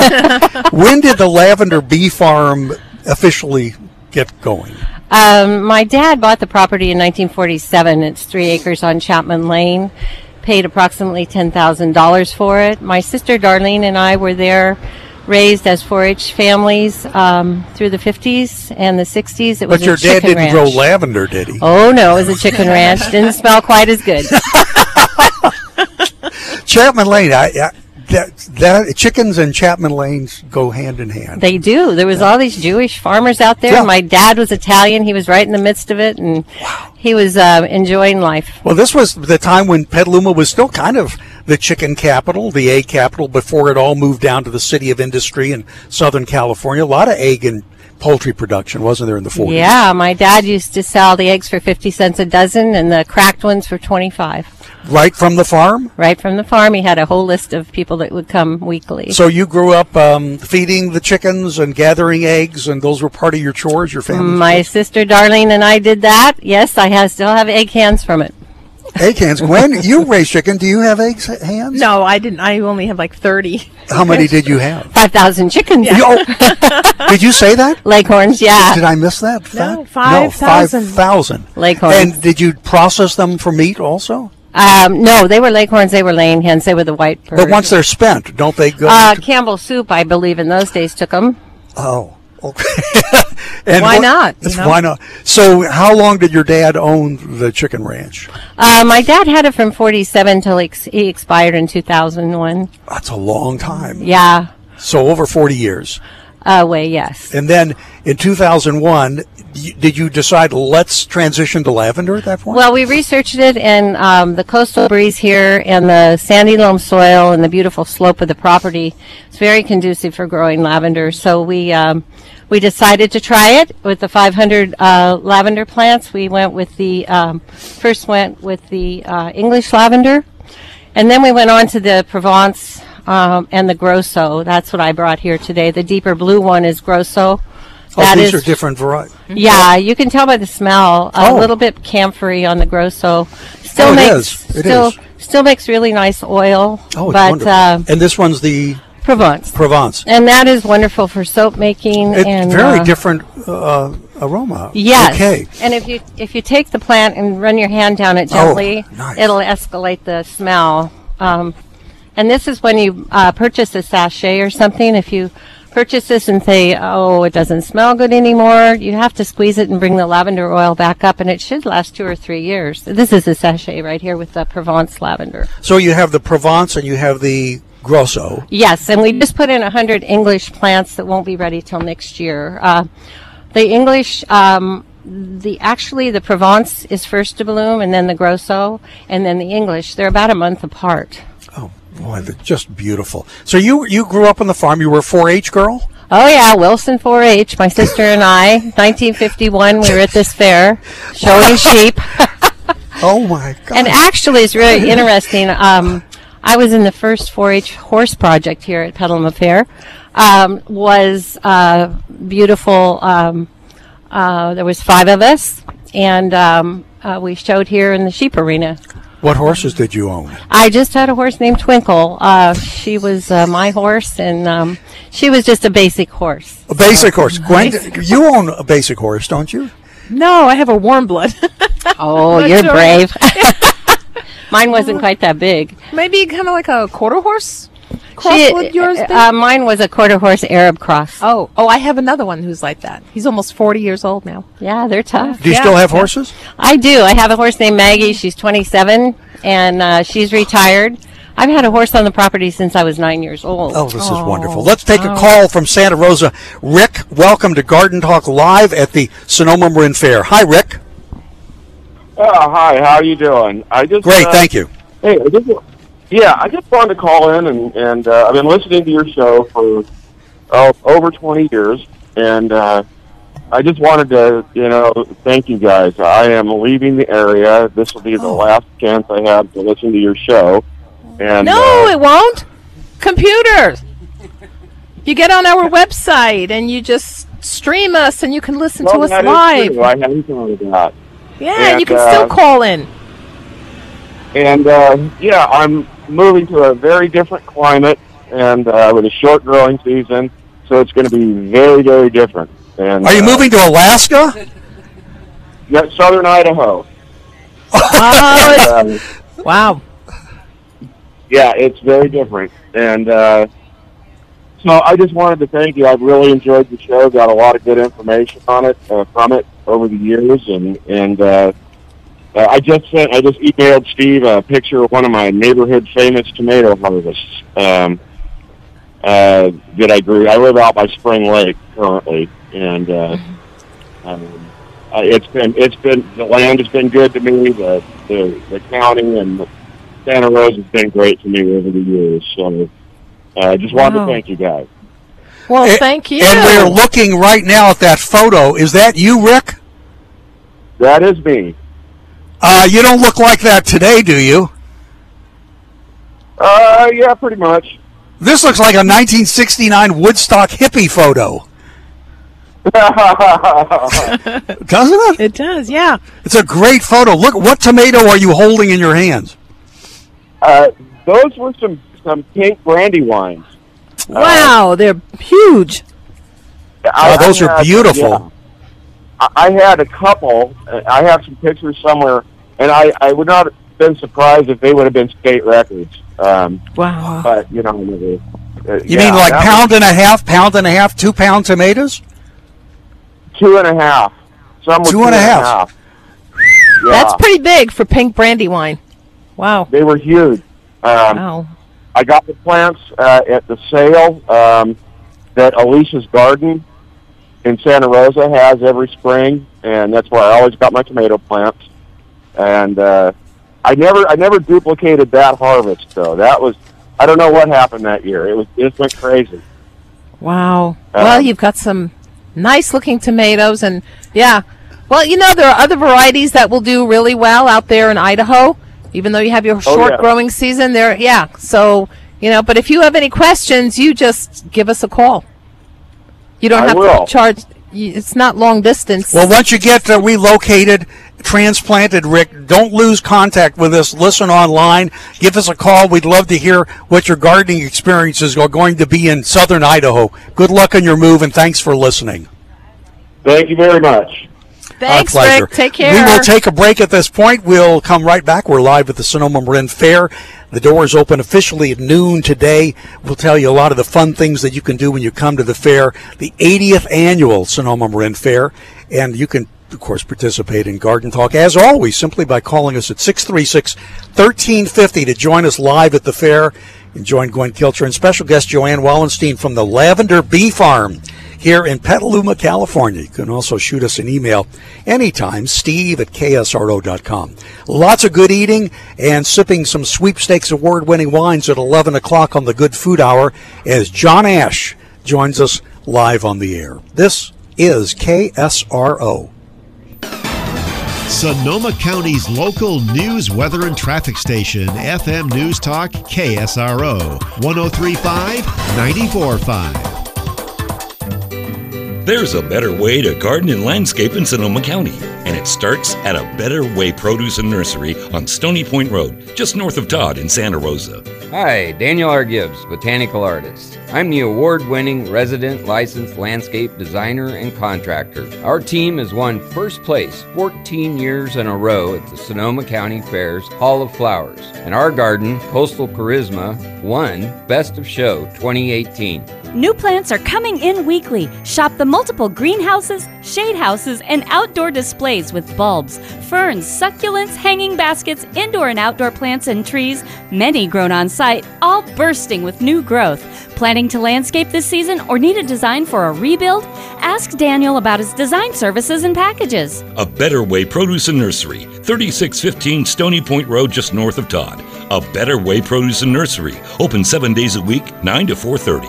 When did the Lavender Bee Farm officially get going? My dad bought the property in 1947. It's 3 acres on Chapman Lane. Paid approximately $10,000 for it. My sister Darlene and I were there, raised as 4-H families through the 50s and the 60s. It was but your dad didn't grow lavender, did he? Oh, no, it was a chicken ranch. Didn't smell quite as good. Chapman Lane, that chickens and Chapman Lanes go hand in hand. They do. There was all these Jewish farmers out there. Yeah. My dad was Italian. He was right in the midst of it, and he was enjoying life. Well, this was the time when Petaluma was still kind of the chicken capital, the egg capital, before it all moved down to the city of industry in Southern California. A lot of egg and poultry production, wasn't there, in the 40s? Yeah, my dad used to sell the eggs for 50 cents a dozen and the cracked ones for 25. Right from the farm? Right from the farm. He had a whole list of people that would come weekly. So you grew up feeding the chickens and gathering eggs, and those were part of your chores, your family? My sister Darlene and I did that. Yes, I still have egg hands from it. Egg hands. Gwen, you raise chicken. Do you have eggs hands? No, I didn't. I only have like 30. How many did you have? 5,000 chickens. Yeah. Did you say that? Leghorns, yeah. Did I miss that? No, 5,000. 5,000. Leghorns. And did you process them for meat also? No, they were Leghorns. They were laying hens. They were the white bird. But once they're spent, don't they go? Campbell Soup, I believe, in those days took them. Oh, okay. And why not? Why not? So how long did your dad own the chicken ranch? My dad had it from 47 till he expired in 2001. That's a long time. Yeah. So over 40 years. Yes. And then in 2001, did you decide let's transition to lavender at that point? Well, we researched it, and the coastal breeze here and the sandy loam soil and the beautiful slope of the property is very conducive for growing lavender. So we decided to try it with the 500 lavender plants. We went with the first went with the English lavender, and then we went on to the Provence and the Grosso. That's what I brought here today. The deeper blue one is Grosso. These are different varieties. Yeah, you can tell by the smell. A little bit camphory on the Grosso. Still makes really nice oil. Oh, it's wonderful. And this one's the Provence. And that is wonderful for soap making. It's very different aroma. Yes. Okay. And if you take the plant and run your hand down it gently, nice. It'll escalate the smell. And this is when you purchase a sachet or something. If you purchase this and say, it doesn't smell good anymore, you have to squeeze it and bring the lavender oil back up, and it should last 2 or 3 years. This is a sachet right here with the Provence lavender. So you have the Provence and you have the Grosso. Yes, and we just put in 100 English plants that won't be ready till next year. The English, the Provence is first to bloom, and then the Grosso, and then the English. They're about a month apart. Oh boy, they're just beautiful. So you grew up on the farm. You were a 4-H girl? Oh yeah, Wilson 4-H. My sister and I, 1951, we were at this fair showing sheep. Oh my God! And actually, it's really interesting. I was in the first 4-H horse project here at Petaluma Fair. Was beautiful. There was 5 of us, and we showed here in the sheep arena. What horses did you own? I just had a horse named Twinkle. She was my horse, and she was just a basic horse. A basic horse. Gwen, you own a basic horse, don't you? No, I have a warm blood. Oh, you're brave. Mine wasn't quite that big. Maybe kind of like a quarter horse cross with yours? Mine was a quarter horse Arab cross. Oh, I have another one who's like that. He's almost 40 years old now. Yeah, they're tough. Do you still have horses? I do. I have a horse named Maggie. She's 27, and she's retired. I've had a horse on the property since I was 9 years old. Oh, this is wonderful. Let's take a call from Santa Rosa. Rick, welcome to Garden Talk Live at the Sonoma Marin Fair. Hi, Rick. Hi, how are you doing? Great, thank you. Hey, I just wanted to call in, and I've been listening to your show for over 20 years, and I just wanted to, thank you guys. I am leaving the area. This will be the last chance I have to listen to your show. And no, it won't. Computers. You get on our website and you just stream us, and you can listen to us live. I hadn't thought of that. Yeah, and you can still call in. And I'm moving to a very different climate, and with a short growing season, so it's going to be very, very different. And are you moving to Alaska? Yeah, southern Idaho. Wow. Yeah, it's very different. And so I just wanted to thank you. I've really enjoyed the show, got a lot of good information on it from it over the years, and I just emailed Steve a picture of one of my neighborhood famous tomato harvests that I grew. I live out by Spring Lake currently, and it's been the land has been good to me. The county and Santa Rosa has been great to me over the years. So I just wanted to thank you guys. Well, thank you. And we're looking right now at that photo. Is that you, Rick? That is me. You don't look like that today, do you? Yeah, pretty much. This looks like a 1969 Woodstock hippie photo. Doesn't it? It does, yeah. It's a great photo. Look, what tomato are you holding in your hands? Those were some pink brandy wines. Wow, they're huge. Those are beautiful. Yeah. I had a couple. I have some pictures somewhere, and I would not have been surprised if they would have been state records. Wow. But, you mean like pound and a half, 2 pound tomatoes? 2.5. Some were 2.5. Yeah. That's pretty big for pink brandy wine. Wow. They were huge. Wow. I got the plants at the sale that Alicia's Garden in Santa Rosa has every spring, and that's where I always got my tomato plants. And I never duplicated that harvest though. That was, I don't know what happened that year. It went crazy. Wow. Well, you've got some nice looking tomatoes, and yeah. Well, there are other varieties that will do really well out there in Idaho, even though you have your short growing season there. Yeah. So, but if you have any questions, you just give us a call. You don't have to charge. It's not long distance. Well, once you get relocated, transplanted, Rick, don't lose contact with us. Listen online. Give us a call. We'd love to hear what your gardening experiences are going to be in southern Idaho. Good luck on your move, and thanks for listening. Thank you very much. Thanks, Our pleasure. Rick. Take care. We will take a break at this point. We'll come right back. We're live at the Sonoma Marin Fair. The doors open officially at noon today. We'll tell you a lot of the fun things that you can do when you come to the fair, the 80th annual Sonoma Marin Fair, and you can, of course, participate in Garden Talk, as always, simply by calling us at 636-1350 to join us live at the fair. and join Gwen Kilcher and special guest Joanne Wallenstein from the Lavender Bee Farm here in Petaluma, California. You can also shoot us an email anytime, steve@ksro.com. Lots of good eating and sipping some sweepstakes award-winning wines at 11 o'clock on the Good Food Hour as John Ash joins us live on the air. This is KSRO. Sonoma County's local news, weather, and traffic station, FM News Talk KSRO, 103.5, 94.5. There's a better way to garden and landscape in Sonoma County, and it starts at A Better Way Produce and Nursery on Stony Point Road, just north of Todd in Santa Rosa. Hi, Daniel R. Gibbs, botanical artist. I'm the award-winning resident licensed landscape designer and contractor. Our team has won first place 14 years in a row at the Sonoma County Fair's Hall of Flowers. And our garden, Coastal Charisma, won Best of Show 2018. New plants are coming in weekly. Shop the multiple greenhouses, shade houses, and outdoor displays with bulbs, ferns, succulents, hanging baskets, indoor and outdoor plants and trees, many grown on site, all bursting with new growth. Planning to landscape this season or need a design for a rebuild? Ask Daniel about his design services and packages. A Better Way Produce and Nursery, 3615 Stony Point Road, just north of Todd. A Better Way Produce and Nursery, open 7 days a week, 9 to 4:30.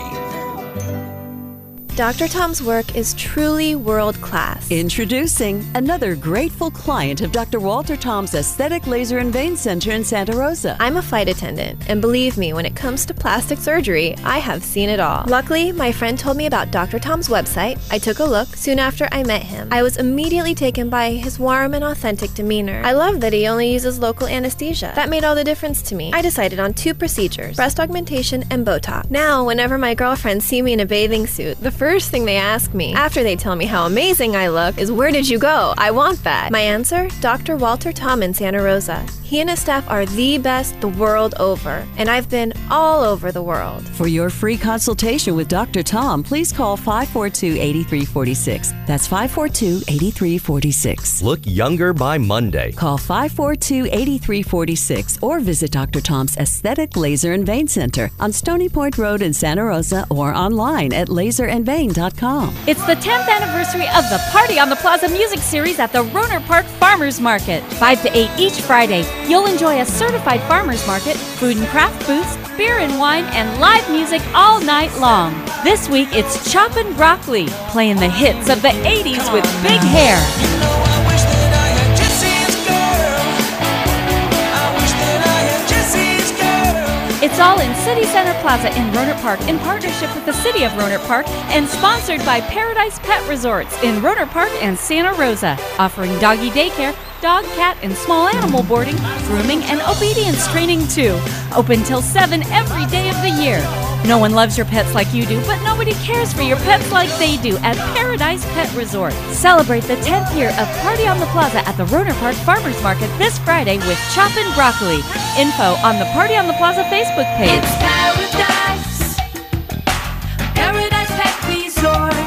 Dr. Tom's work is truly world-class. Introducing another grateful client of Dr. Walter Tom's Aesthetic Laser and Vein Center in Santa Rosa. I'm a flight attendant, and believe me, when it comes to plastic surgery, I have seen it all. Luckily, my friend told me about Dr. Tom's website. I took a look soon after I met him. I was immediately taken by his warm and authentic demeanor. I love that he only uses local anesthesia. That made all the difference to me. I decided on 2 procedures, breast augmentation and Botox. Now, whenever my girlfriends see me in a bathing suit, the first thing they ask me, after they tell me how amazing I look, is where did you go? I want that. My answer? Dr. Walter Tom in Santa Rosa. He and his staff are the best the world over, and I've been all over the world. For your free consultation with Dr. Tom, please call 542-8346. That's 542-8346. Look younger by Monday. Call 542-8346 or visit Dr. Tom's Aesthetic Laser and Vein Center on Stony Point Road in Santa Rosa or online at laserandvein.com. It's the 10th anniversary of the Party on the Plaza music series at the Rohnert Park Farmers Market. 5 to 8 each Friday. You'll enjoy a certified farmers market, food and craft booths, beer and wine, and live music all night long. This week, it's Choppin' Broccoli, playing the hits of the 80s with big hair. It's all in City Center Plaza in Rohnert Park in partnership with the City of Rohnert Park and sponsored by Paradise Pet Resorts in Rohnert Park and Santa Rosa, offering doggy daycare, dog, cat, and small animal boarding, grooming, and obedience training too. Open till 7 every day of the year. No one loves your pets like you do, but nobody cares for your pets like they do at Paradise Pet Resort. Celebrate the 10th year of Party on the Plaza at the Rohnert Park Farmers Market this Friday with Choppin' Broccoli. Info on the Party on the Plaza Facebook page. It's Paradise, Paradise Pet Resorts.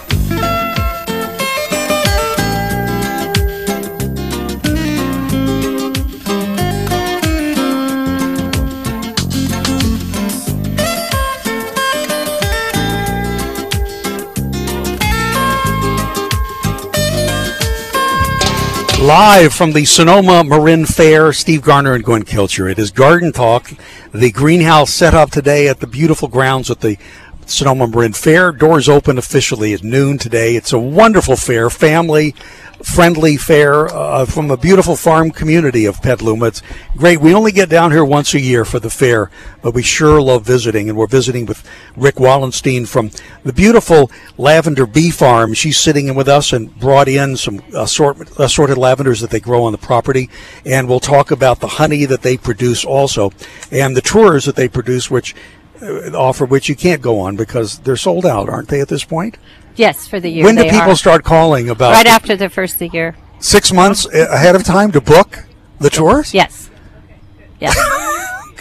Live from the Sonoma Marin Fair, Steve Garner and Gwen Kilcher. It is Garden Talk, the greenhouse set up today at the beautiful grounds at the Sonoma Marin Fair. Doors open officially at noon today. It's a wonderful fair, family-friendly fair from a beautiful farm community of Petaluma. It's great. We only get down here once a year for the fair, but we sure love visiting, and we're visiting with Rick Wallenstein from the beautiful Lavender Bee Farm. She's sitting in with us and brought in some assorted lavenders that they grow on the property, and we'll talk about the honey that they produce also, and the tours that they produce, which you can't go on because they're sold out, aren't they, at this point? Yes, for the year. When do people start calling about? Right after the first of the year. 6 months ahead of time to book the tours? Yes. Yes.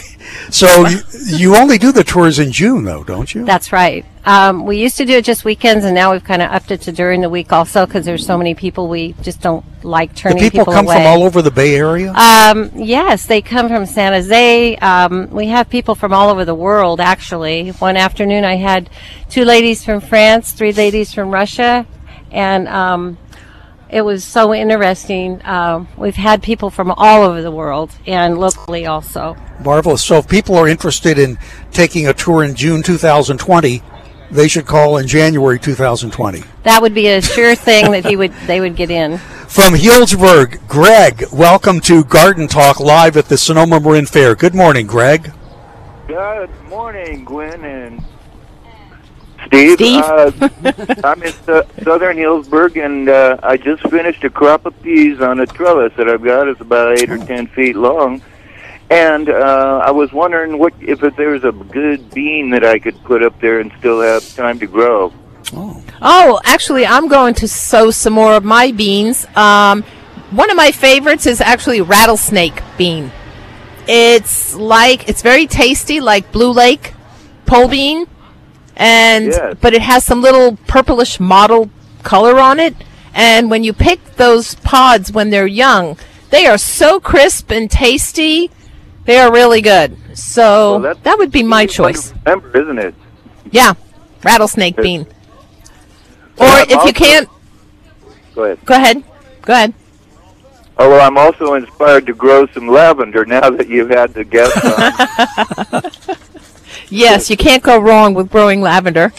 So you only do the tours in June, though, don't you? That's right. We used to do it just weekends, and now we've kind of upped it to during the week also because there's so many people. We just don't like turning people away. The people come from all over the Bay Area? Yes, they come from San Jose. We have people from all over the world, actually. One afternoon I had 2 ladies from France, 3 ladies from Russia, and it was so interesting. We've had people from all over the world and locally also. Marvelous. So if people are interested in taking a tour in June 2020, they should call in January 2020. That would be a sure thing that they would get in. From Healdsburg, Greg, welcome to Garden Talk live at the Sonoma Marin Fair. Good morning, Greg. Good morning, Gwen and Steve. I'm in southern Healdsburg, and I just finished a crop of peas on a trellis that I've got. It's about 8 or 10 feet long. And I was wondering if there's a good bean that I could put up there and still have time to grow. Oh, actually, I'm going to sow some more of my beans. One of my favorites is actually rattlesnake bean. It's very tasty, like Blue Lake pole bean, but it has some little purplish mottled color on it. And when you pick those pods when they're young, they are so crisp and tasty. They are really good. So that would be my choice. Remember, isn't it? Yeah, rattlesnake bean. Or if you can't... Go ahead. Go ahead. Oh, well, I'm also inspired to grow some lavender now that you've had the guest on. Yes, you can't go wrong with growing lavender.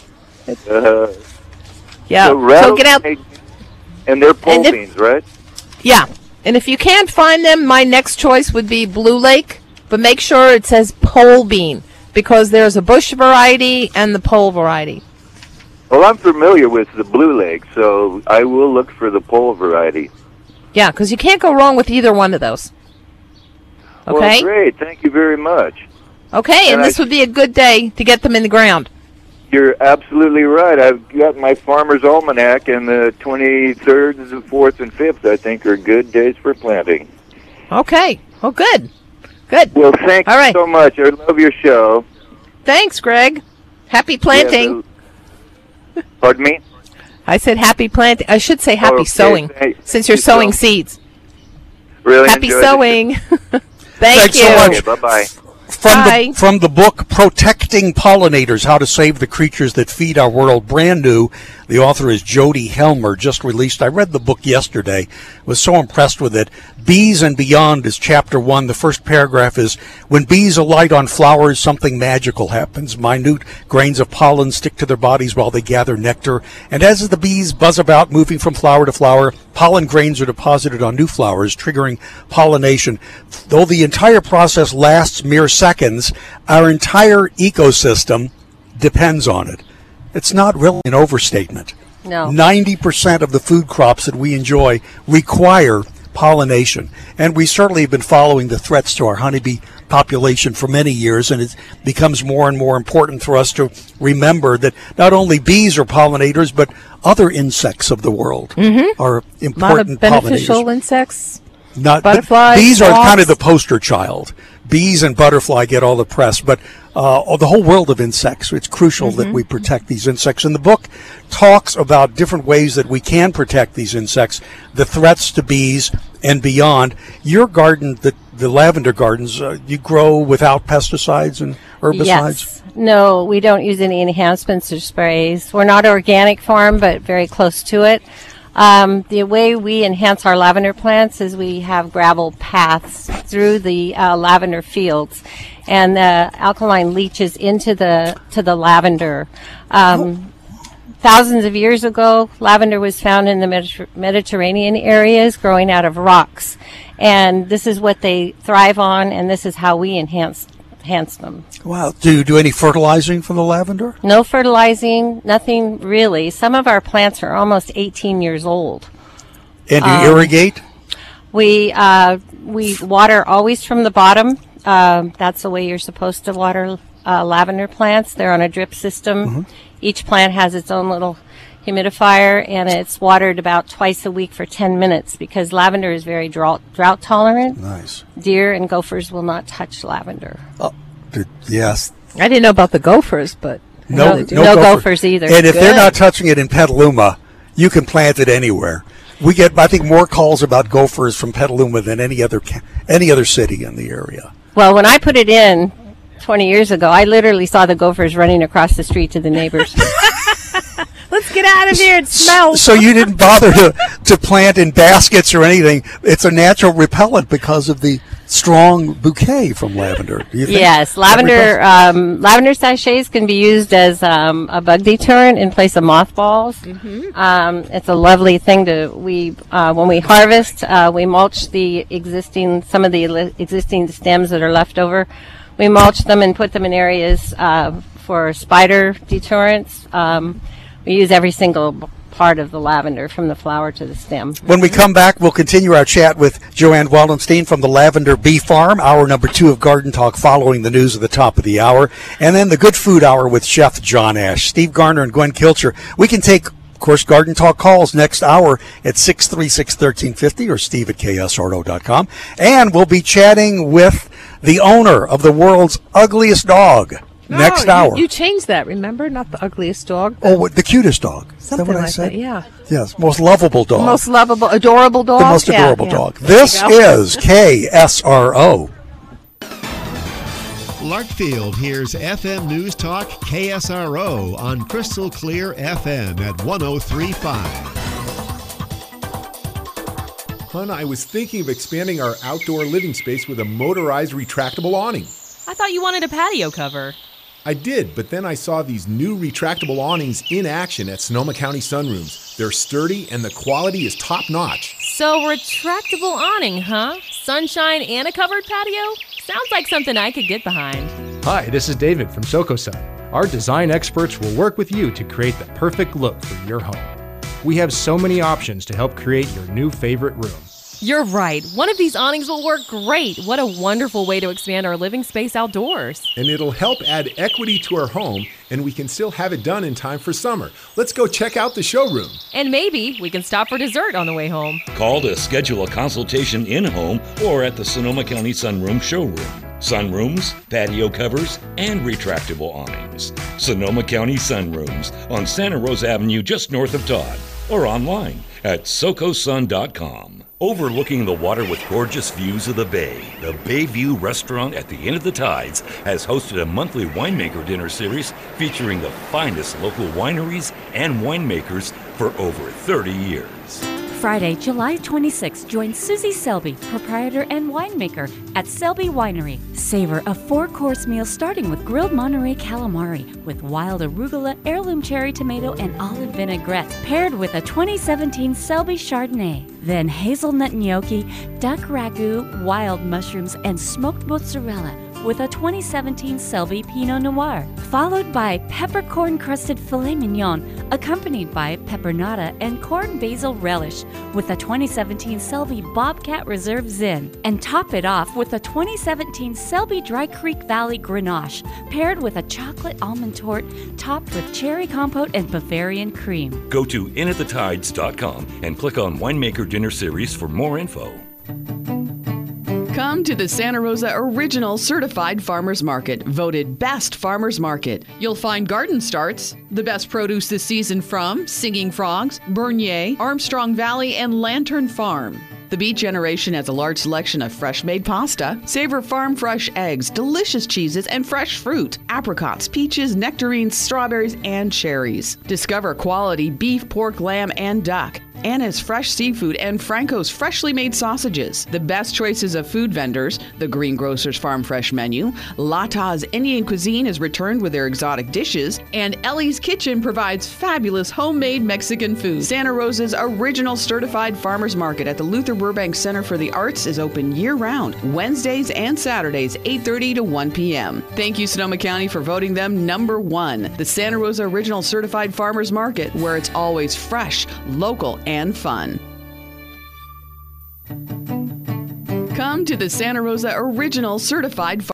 Yeah. So get out. And they're pole beans, right? Yeah. And if you can't find them, my next choice would be Blue Lake. But make sure it says pole bean, because there's a bush variety and the pole variety. Well, I'm familiar with the Blue Lake, so I will look for the pole variety. Yeah, because you can't go wrong with either one of those. Okay? Well, great. Thank you very much. Okay, and this would be a good day to get them in the ground. You're absolutely right. I've got my Farmer's Almanac, and the 23rd, the 4th, and 5th, I think, are good days for planting. Okay. Oh, good. Good. Well, thank you so much. I love your show. Thanks, Greg. Happy planting. Pardon me? I said happy planting. I should say happy sowing, since you're sowing seeds. Really happy sowing. Thanks you. So much. Bye-bye. From the book Protecting Pollinators, How to Save the Creatures That Feed Our World, brand new. The author is Jody Helmer, just released. I read the book yesterday, was so impressed with it. Bees and Beyond is chapter 1. The first paragraph is, when bees alight on flowers, something magical happens. Minute grains of pollen stick to their bodies while they gather nectar. And as the bees buzz about, moving from flower to flower, pollen grains are deposited on new flowers, triggering pollination. Though the entire process lasts mere seconds, our entire ecosystem depends on it. It's not really an overstatement. No. 90% of the food crops that we enjoy require pollination. And we certainly have been following the threats to our honeybee population for many years, and it becomes more and more important for us to remember that not only bees are pollinators, but other insects of the world are important pollinators. A lot of beneficial insects. Butterflies, bees are kind of the poster child. Bees and butterfly get all the press, but the whole world of insects, it's crucial that we protect these insects. And the book talks about different ways that we can protect these insects, the threats to bees and beyond. Your garden, the lavender gardens, you grow without pesticides and herbicides? Yes. No, we don't use any enhancements or sprays. We're not an organic farm, but very close to it. The way we enhance our lavender plants is we have gravel paths through the lavender fields, and the alkaline leaches into the lavender. Thousands of years ago, lavender was found in the Mediterranean areas, growing out of rocks, and this is what they thrive on, and this is how we enhance them. Wow. Do you do any fertilizing for the lavender? No fertilizing, nothing really. Some of our plants are almost 18 years old. And do you irrigate? We water always from the bottom. That's the way you're supposed to water lavender plants. They're on a drip system. Each plant has its own little humidifier, and it's watered about twice a week for 10 minutes because lavender is very drought tolerant. Nice. Deer and gophers will not touch lavender. Yes. I didn't know about the gophers, but No gophers either. And if they're Good. not touching it in Petaluma, you can plant it anywhere. We get, I think, more calls about gophers from Petaluma than any other city in the area. Well, when I put it in 20 years ago, I literally saw the gophers running across the street to the neighbors. Let's get out of here. It smells. So you didn't bother to plant in baskets or anything. It's a natural repellent because of the strong bouquet from lavender. Do you think? Yes, lavender sachets can be used as a bug deterrent in place of mothballs. Mm-hmm. It's a lovely thing when we harvest, we mulch some of the existing stems that are left over. We mulch them and put them in areas for spider deterrents. We use every single part of the lavender from the flower to the stem. When we come back, we'll continue our chat with Joanne Wallenstein from the Lavender Bee Farm, hour number 2 of Garden Talk following the news at the top of the hour, and then the Good Food Hour with Chef John Ash. Steve Garner and Gwen Kilcher. We can take, of course, Garden Talk calls next hour at 636-1350 or steve@ksro.com. And we'll be chatting with the owner of the world's ugliest dog next hour. You changed that, remember? Not the ugliest dog. Oh, the cutest dog. Is Something that what I like said? that, yeah. Yes, most lovable dog. Most lovable, adorable dog. The most adorable dog. This is KSRO. Larkfield hears FM News Talk KSRO on Crystal Clear FM at 103.5. Hun, I was thinking of expanding our outdoor living space with a motorized retractable awning. I thought you wanted a patio cover. I did, but then I saw these new retractable awnings in action at Sonoma County Sunrooms. They're sturdy and the quality is top-notch. So retractable awning, huh? Sunshine and a covered patio? Sounds like something I could get behind. Hi, this is David from SocoSun. Our design experts will work with you to create the perfect look for your home. We have so many options to help create your new favorite room. You're right. One of these awnings will work great. What a wonderful way to expand our living space outdoors. And it'll help add equity to our home, and we can still have it done in time for summer. Let's go check out the showroom. And maybe we can stop for dessert on the way home. Call to schedule a consultation in-home or at the Sonoma County Sunroom showroom. Sunrooms, patio covers, and retractable awnings. Sonoma County Sunrooms on Santa Rosa Avenue just north of Todd, or online at socosun.com. Overlooking the water with gorgeous views of the bay, the Bayview Restaurant at the Inn of the Tides has hosted a monthly winemaker dinner series featuring the finest local wineries and winemakers for over 30 years. Friday, July 26th, join Susie Selby, proprietor and winemaker at Selby Winery. Savor a 4-course meal starting with grilled Monterey calamari with wild arugula, heirloom cherry tomato, and olive vinaigrette, paired with a 2017 Selby Chardonnay. Then hazelnut gnocchi, duck ragu, wild mushrooms, and smoked mozzarella with a 2017 Selby Pinot Noir, followed by peppercorn-crusted filet mignon, accompanied by peppernotta and corn basil relish with a 2017 Selby Bobcat Reserve Zin, and top it off with a 2017 Selby Dry Creek Valley Grenache, paired with a chocolate almond torte topped with cherry compote and Bavarian cream. Go to inatthetides.com and click on Winemaker Dinner Series for more info. Come to the Santa Rosa Original Certified Farmers Market, voted Best Farmers Market. You'll find garden starts, the best produce this season from Singing Frogs, Bernier, Armstrong Valley, and Lantern Farm. The Beet Generation has a large selection of fresh-made pasta, savor farm fresh eggs, delicious cheeses, and fresh fruit, apricots, peaches, nectarines, strawberries, and cherries. Discover quality beef, pork, lamb, and duck. Anna's Fresh Seafood and Franco's Freshly Made Sausages. The best choices of food vendors, the Greengrocer's Farm Fresh menu, Lata's Indian Cuisine is returned with their exotic dishes, and Ellie's Kitchen provides fabulous homemade Mexican food. Santa Rosa's Original Certified Farmers Market at the Luther Burbank Center for the Arts is open year-round, Wednesdays and Saturdays, 8:30 to 1 p.m. Thank you, Sonoma County, for voting them number 1. The Santa Rosa Original Certified Farmers Market, where it's always fresh, local, and fun. Come to the Santa Rosa Original Certified